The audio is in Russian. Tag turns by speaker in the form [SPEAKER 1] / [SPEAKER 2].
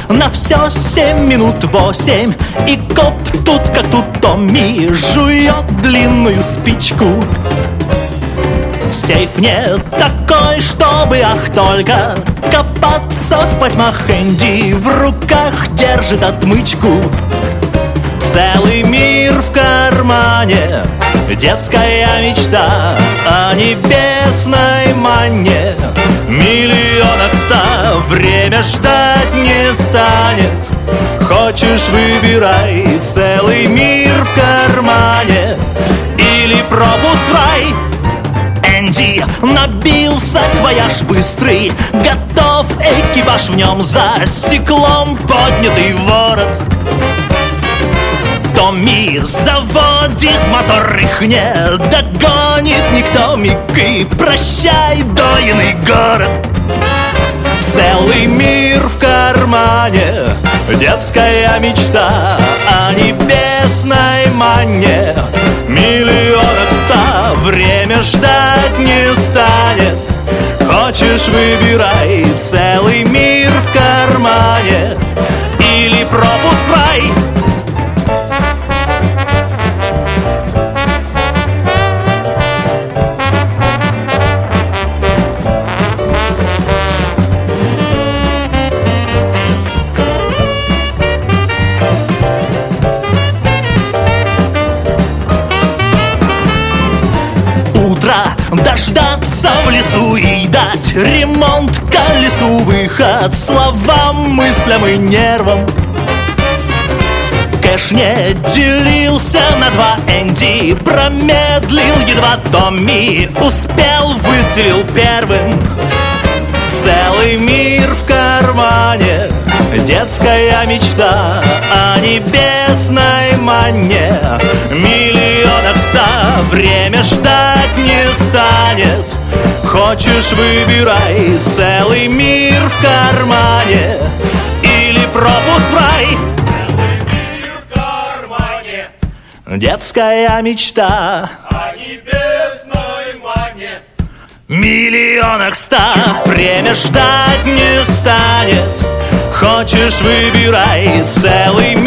[SPEAKER 1] на все 7 минут 8. И коп тут как тут Томми жует длинную спичку. Сейф не такой, чтобы ах только копаться в потьмах. Энди в руках держит отмычку. Целый мир в кармане, детская мечта о небесной манне. Миллионов 100 время ждать не станет. Хочешь — выбирай, целый мир в кармане или пропуск в рай. Энди набил саквояж быстрый, готов экипаж в нем, за стеклом поднятый ворот. Томми заводит мотор, их не догонит никто миг, и прощай, дойный город. Целый мир в кармане, детская мечта о небесной манне. Миллионов 100 время ждать не станет. Хочешь — выбирай, целый мир в кармане или пропуск в рай. Дождаться в лесу и дать ремонт колесу, выход словам, мыслям и нервам. Кэш не делился на два, Энди промедлил едва. Томми успел, выстрелил первым. Целый мир в кармане, детская мечта о небесной манне. Миллионов 100 время ждать не станет. Хочешь — выбирай, целый мир в кармане или пропуск в рай.
[SPEAKER 2] Целый мир в кармане,
[SPEAKER 1] детская мечта
[SPEAKER 2] о небесной манне.
[SPEAKER 1] Миллионах 100 время ждать не станет. Хочешь — выбирай, целый мир